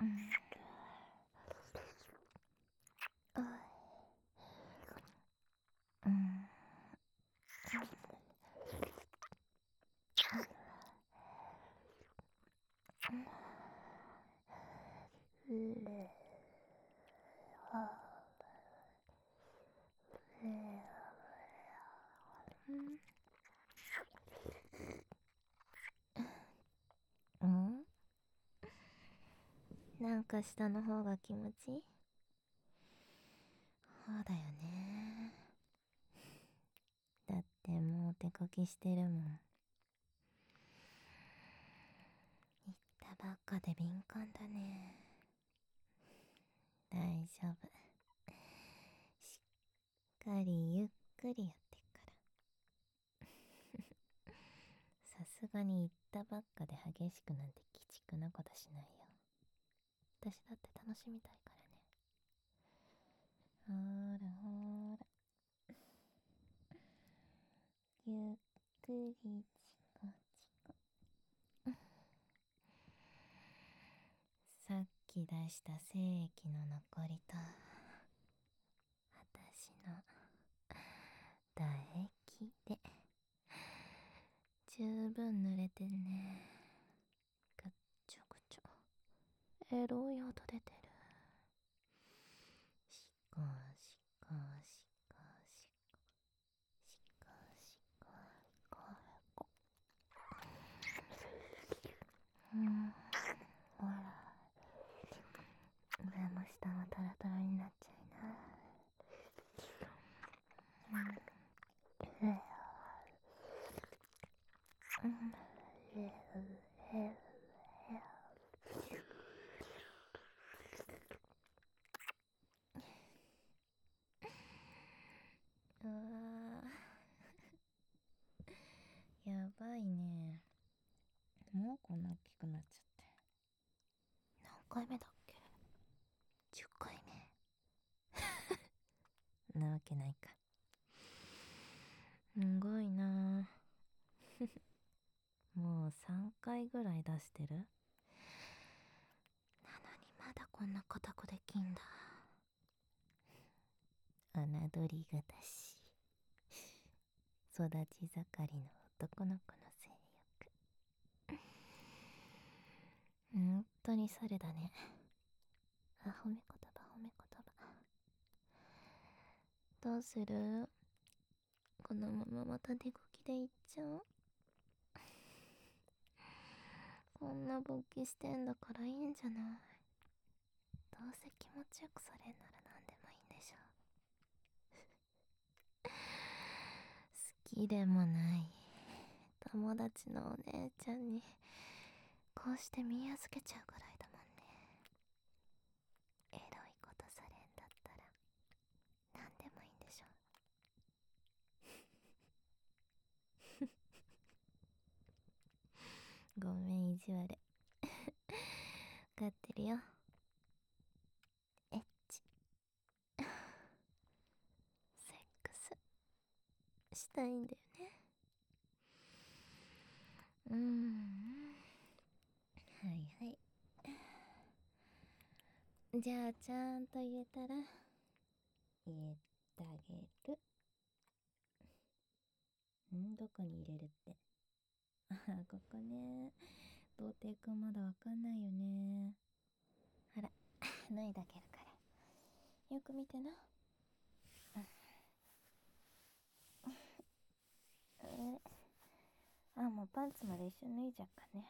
なんか下の方が気持ちいい？そうだよね。だってもう手こきしてるもん。行ったばっかで敏感だね。大丈夫。しっかりゆっくりやってっから。さすがに行ったばっかで激しくなんて鬼畜なことしないよ。私だって楽しみたいからね。ほらほら。ゆっくりチコチコ。さっき出した精液の残りと私の唾液で十分濡れてね。ぐっちょぐちょエロい音出てる。しこしこしこしこしこしこしこ。ほら上も下もトロトロになっちゃいな。うわーやばいね。もうこんな大きくなっちゃって。何回目だっけ？10回目。なわけないか。すごいな。もう3回ぐらい出してる。なのにまだこんな固くできんだ。侮りがたし。育ち盛りの男の子の性欲。本当にそれだね。あ、褒め言葉褒め言葉。どうする？このまままた手こきでいっちゃう？こんな勃起してんだからいいんじゃない？どうせ気持ちよくされんなら何でもいいんでしょ。好きでもない友達のお姉ちゃんにこうして見預けちゃうぐらいだもんね。エロいことされんだったら何でもいいんでしょ。ごめん意地悪。分かってるよ。エッチセックスしたいんだよね。はいはい。じゃあちゃんと言えたら言ってあげる。どこに入れるって。ああ、ここね。童貞くんまだわかんないよね。ほら脱いだけるからよく見てな。あ、もうパンツまで一緒に脱いじゃっかね。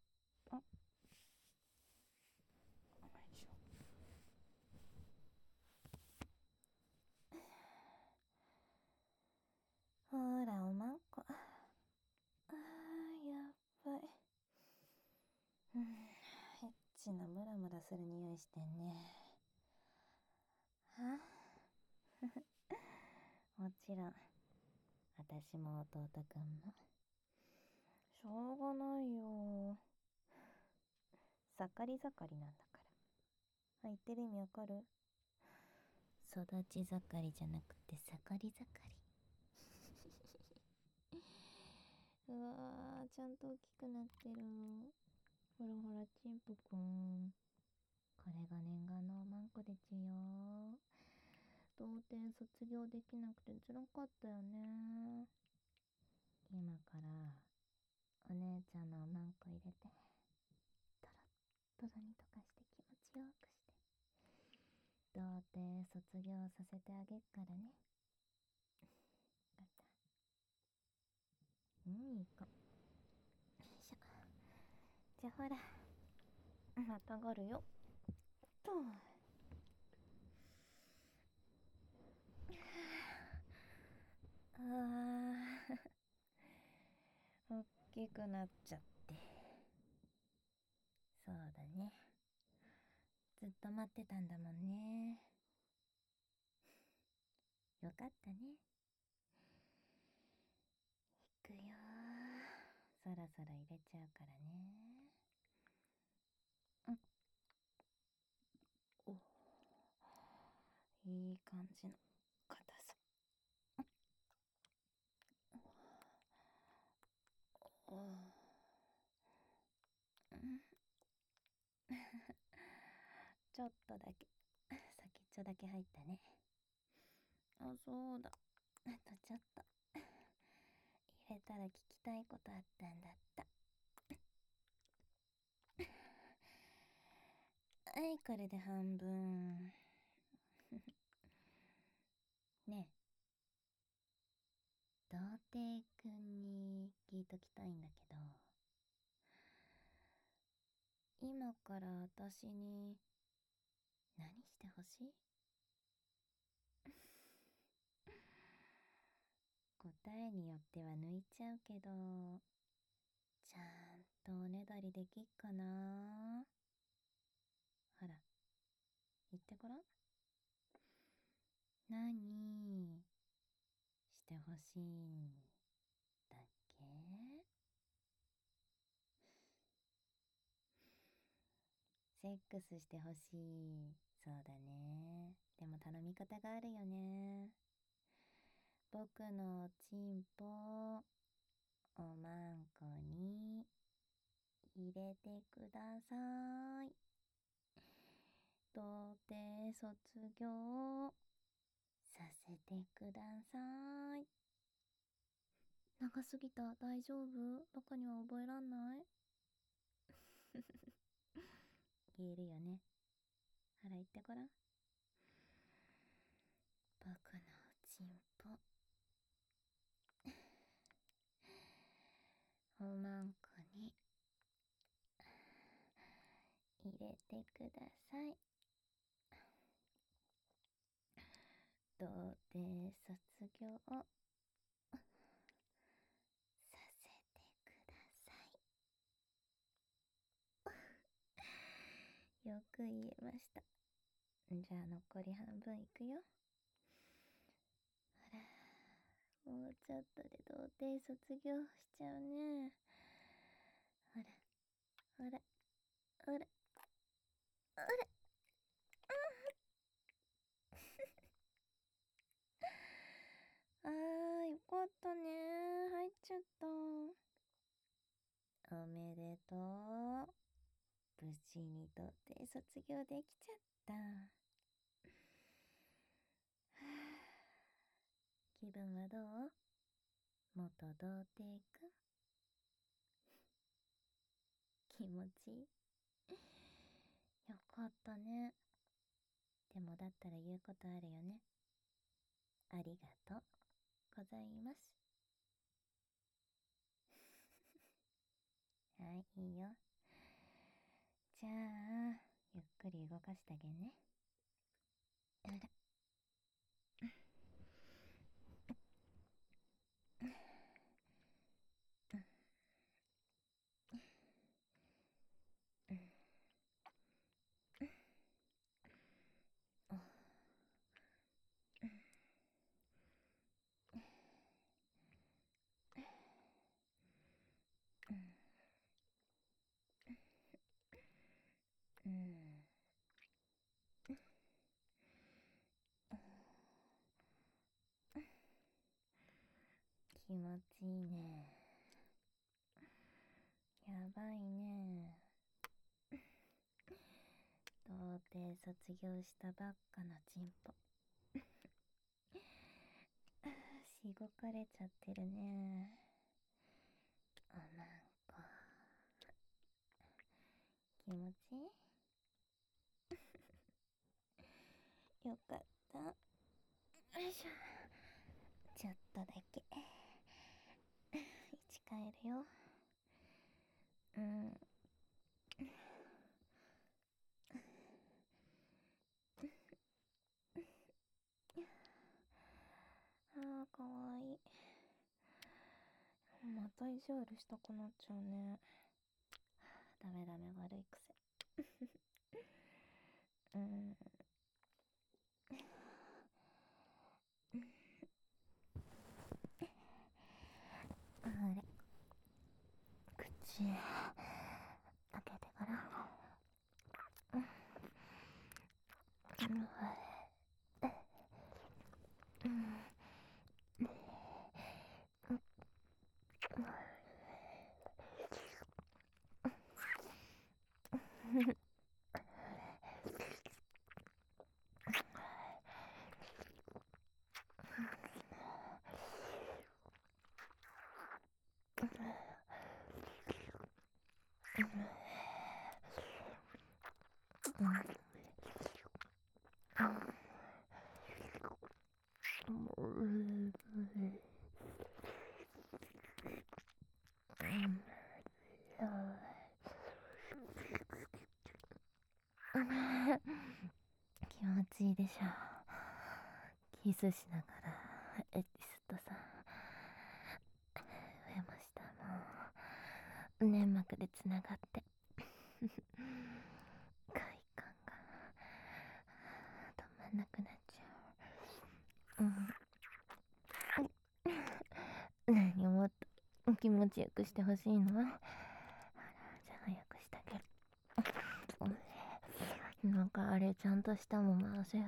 ほらおまんこ。あーやっばい。エッチなムラムラする匂いしてんね。はもちろん私も弟くんも。しょうがないよ。盛り盛りなんだから。言ってる意味わかる？育ち盛りじゃなくて盛り盛り。うわーちゃんと大きくなってる。ほらほらチンプくん。 これが念願のおまんこでちゅよ。童貞卒業できなくて辛かったよね。今からお姉ちゃんのおまんこ入れてトロットロに溶かして気持ちよくして、童貞卒業させてあげっからね。分かった？いい子。よいしょ。じゃあほら、またがるよと。あーおっきくなっちゃって。そうだね、ずっと待ってたんだもんね。よかったね。いくよー、そろそろ入れちゃうからね。お、いい感じの硬さ。おちょっとだけ先っちょだけ入ったね。あ、そうだ、あとちょっと入れたら聞きたいことあったんだった。はい、これで半分。ねえ、童貞くんに聞いときたいんだけど、今から私に何してほしい？答えによっては抜いちゃうけど、ちゃんとおねだりできっかな。ほら、言ってごらん。何してほしいんだっけ？セックスしてほしい。そうだね。でも頼み方があるよね。僕のおちんぽ、おまんこに入れてください。童貞卒業させてください。長すぎた？大丈夫？バカには覚えらんない？言えるよね。ほら言ってごらん。僕のおちんぽ、おまんこに入れてください。童貞卒業させてください。よく言えました。じゃあ残り半分いくよ。ほら、もうちょっとで童貞卒業しちゃうね。ほらほらほらほら。あー、よかったね。入っちゃった。おめでとう。無事に童貞卒業できちゃった。はあ、気分はどう？元童貞くん。気持ちいい？よかったね。でもだったら言うことあるよね。ありがとうございます。はい、いいよ。じゃあ、ゆっくり動かしてあげんね。あら。うん。気持ちいいね。やばいね。童廷卒業したばっかのチンポ。しごかれちゃってるね。なんか気持ちいい？よかった。よいしょ。ちょっとだけ位置変えるよ。かわいい。また意地悪したくなっちゃうね。ダメダメ、悪い癖。あれ、口開けてから。気持ちいいでしょ。キスしながらエキスとさ、上も下も粘膜でつながって快感が止まんなくなっちゃう。何をもっと気持ちよくしてほしいの？じゃあ早くしてあげる。なんかあれちゃんとしたも回せよ。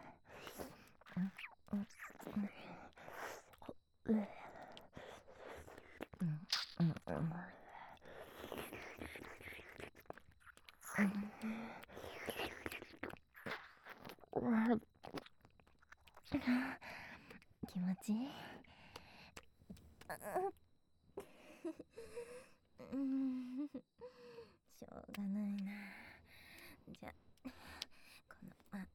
気持ちいい？しょうがないな。じゃあこの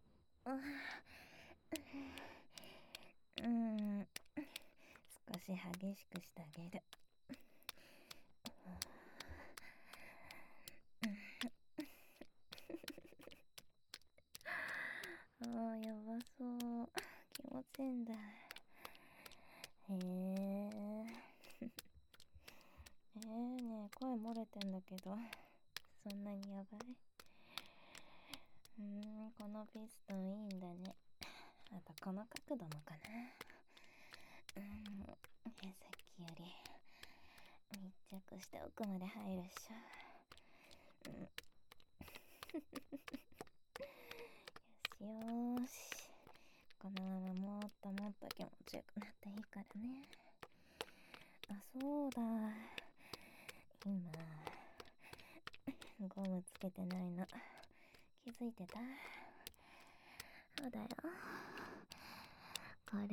少し激しくしてあげる。やばそう。気持ちいいんだ。へえ。ねえ、声漏れてんだけど、そんなにやばい？このピストンいいんだね。あとこの角度もかな。さっきより密着して奥まで入るっしょ。よし。このままもっともっと気持ちよくなっていいからね。そうだ。今、ゴムつけてないの。気づいてた？そうだよ。これ、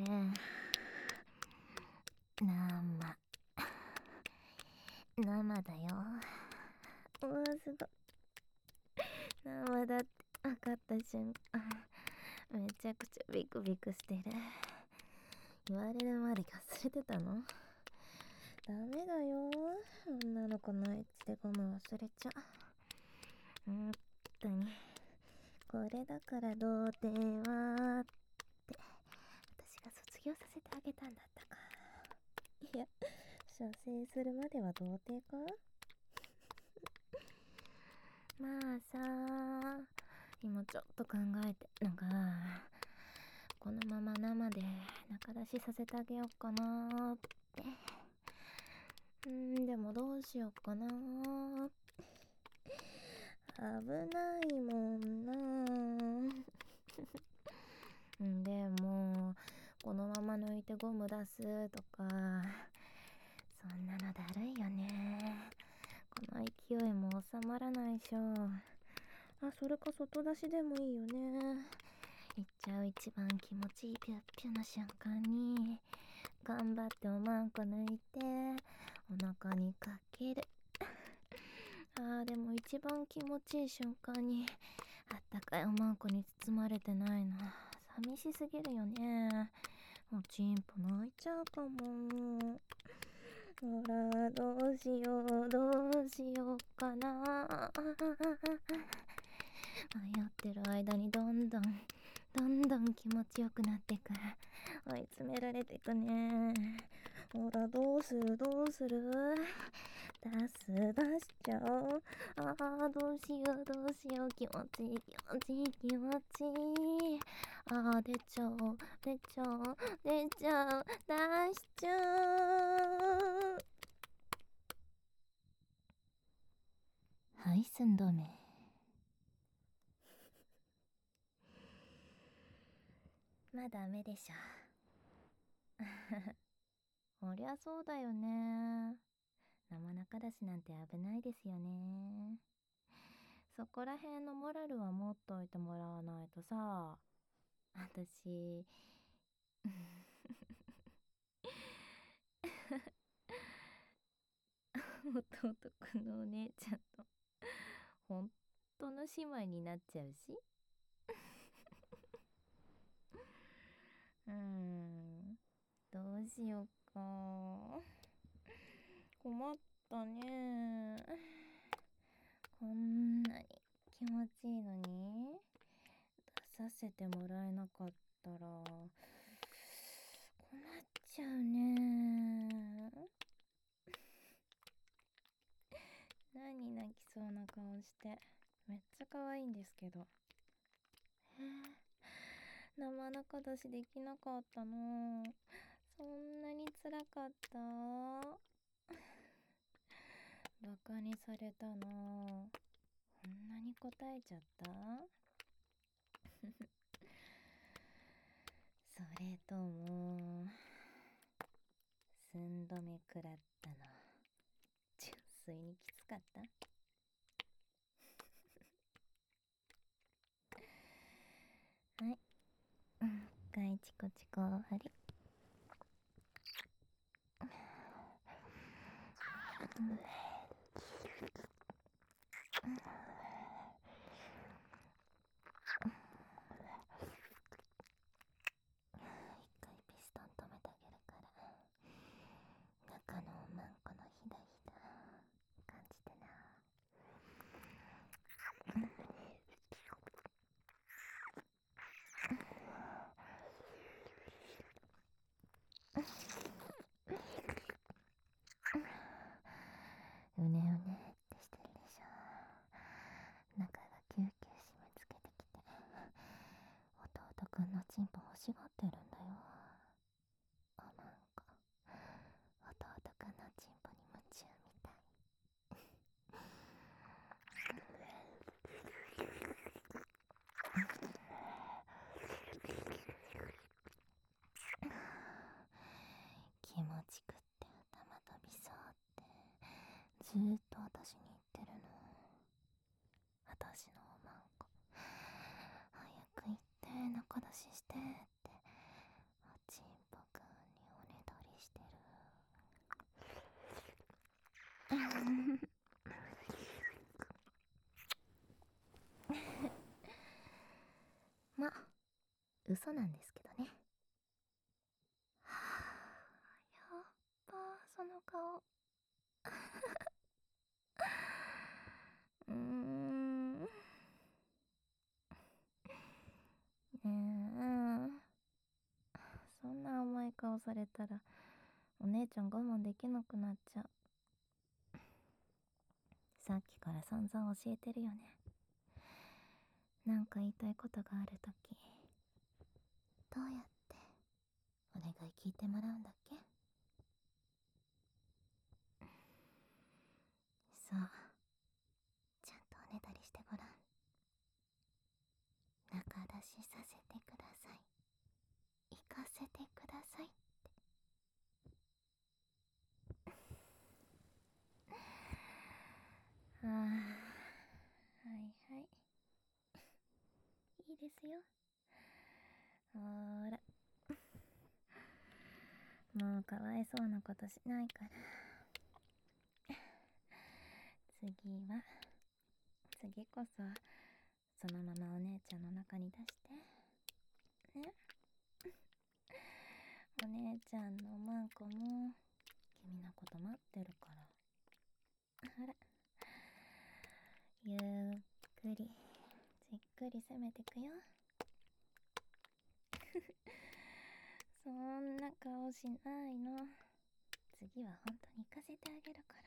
生だよ。すごい。生だって分かった瞬間、めちゃくちゃビクビクしてる。言われるまで忘れてたの？ダメだよ。女の子のエッチでゴム忘れちゃ。本当に。これだから童貞はって私が卒業させてあげたんだったか。いや、射精するまでは童貞か？まあさ、今ちょっと考えてんのが、このまま生で中出しさせてあげようかなーって。でもどうしようかなー。危ないもんなでもこのまま抜いてゴム出すとか、そんなのだるいよね。この勢いも収まらないしょ。 あ、それか外出しでもいいよね。行っちゃう一番気持ちいいピュッピュの瞬間に頑張っておまんこ抜いてお腹にかける。あーでも一番気持ちいい瞬間にあったかいおまんこに包まれてないの寂しすぎるよね。おちんぽ泣いちゃうかも。ほらどうしようどうしようかな。迷ってる間にどんどん気持ちよくなってく。追い詰められてくね。ほらどうする出しちゃおう。あーどうしよう気持ちいい気持ちいい。あー出ちゃう出しちゃう。はい寸止め。まあダメでしょ。そりゃそうだよね。生中出しなんて危ないですよね。そこら辺のモラルは持っといてもらわないとさ。私弟くんのお姉ちゃんと本当の姉妹になっちゃうし。どうしようか。困ったね。こんなに気持ちいいのに出させてもらえなかったら困っちゃうね。何泣きそうな顔してめっちゃ可愛いんですけど。生中出しできなかったの。そんなに辛かった。バカにされたの。こんなに答えちゃった。それとも寸止め食らったの純粋にきつかった。はい、一回チコチコ終わり。一回ピストン止めてあげるから中のおまんこのひだひだ感じてな。うねうねってしてるでしょ。中がキューキュー締め付けてきて弟くんのチンポ欲しがってるんだよ。おまんこ弟くんのチンポに夢中みたい。気持ちくって頭飛びそうってずーっと私に言ってるの。私のおまんこ早く行って中出ししてっておちんぽくんにおねだりしてる。ま、嘘なんですけどね。はあ、やっぱその顔。ねえ、そんな甘い顔されたらお姉ちゃん我慢できなくなっちゃう。さっきから散々教えてるよね。なんか言いたいことがあるときどうやってお願い聞いてもらうんだっけ。さあちゃんとおねだりしてごらん。中出しさせてください、行かせてくださいって。ああ、はいはい。 いですよ。ほーら、もうかわいそうなことしないから。次こそそのままお姉ちゃんの中に出してね。お姉ちゃんのマンコも君のこと待ってるから。ほら、ゆっくりじっくり攻めてくよ。そんな顔しないの。次は本当に行かせてあげるから。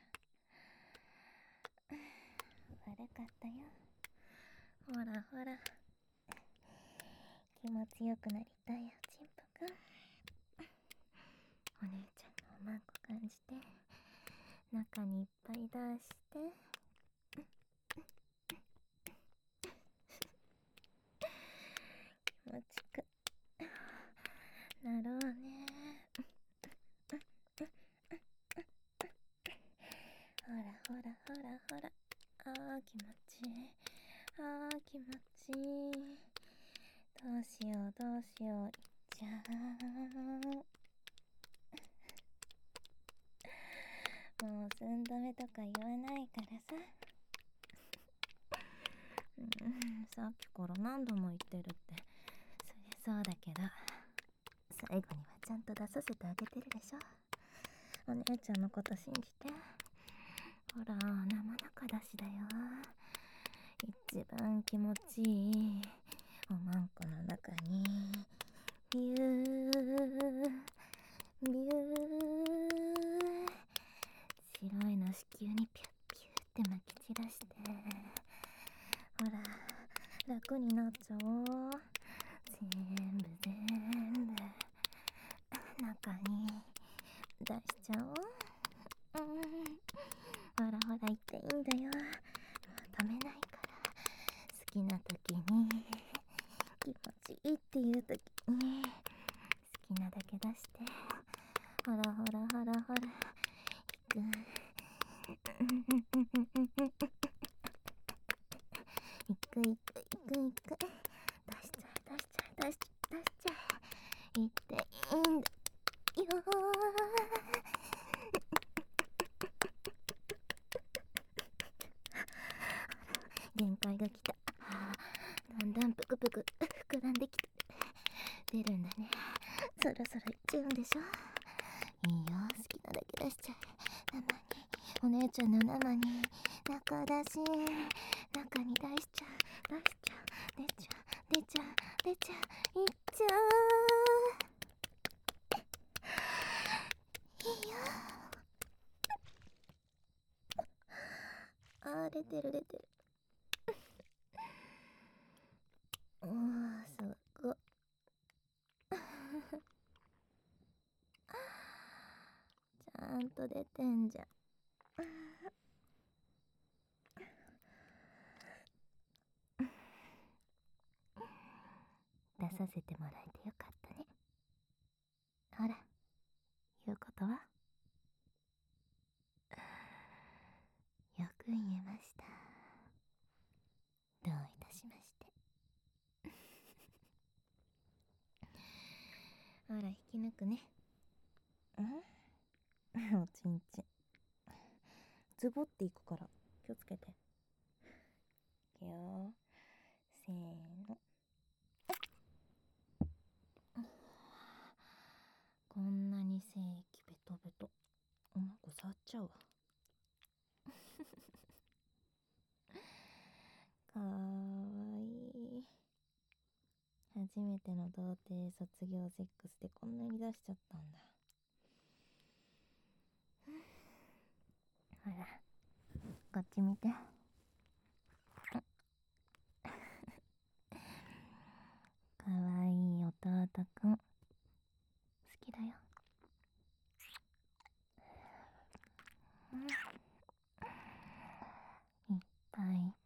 悪かったよ。ほらほら、気持ちよくなりたいよ、ちんぽくん。お姉ちゃんのおまんこ感じて、中にいっぱい出して、気持ちくなろうね。ほらほらほらほら、あー気持ちいい、あー気持ちいい。どうしようどうしよう、いっちゃう。もう寸止めとか言わないからさ。さっきから何度も言ってるって。そりゃそうだけど、最後にはちゃんと出させてあげてるでしょ。お姉ちゃんのこと信じて。ほら、生中だしだよ。一番気持ちいいおまんこの中にビュービュー、白いの子宮にピュッピューってまき散らして、ほら楽になっちゃおう。全部中に出しちゃおう。ほらほら、言っていいんだよ。もう止めないから。好きな時に、気持ちいいっていう時に好きなだけ出して。ほらほらほらほら、行く。行く行く行く行く。出しちゃえ出しちゃえ出しちゃえ。言っていいんだよ。限界が来た。だんだんぷくぷく膨らんできて出るんだね。そろそろいっちゃうんでしょ。いいよ、好きなだけ出しちゃえ。生に、お姉ちゃんの生に中だし、中に出しちゃう出しちゃう、出ちゃう出ちゃう出ちゃう、いっちゃう。いいよ。あー、出てる出てる。おー、すごっ。ちゃんと出てんじゃん。出させてもらえてよかったね。ほら、言うことはよく言えました。どういたしまして。ほら、引き抜くね。おちんちんズボっていくから気をつけて。いくよ、せーの。こんなに精液ベトベト、おまんこ触っちゃうわ。かわいい。初めての童貞卒業セックスでこんなに出しちゃったんだ。ほら、こっち見て。かわいい弟くん、好きだよ。いっぱいいっ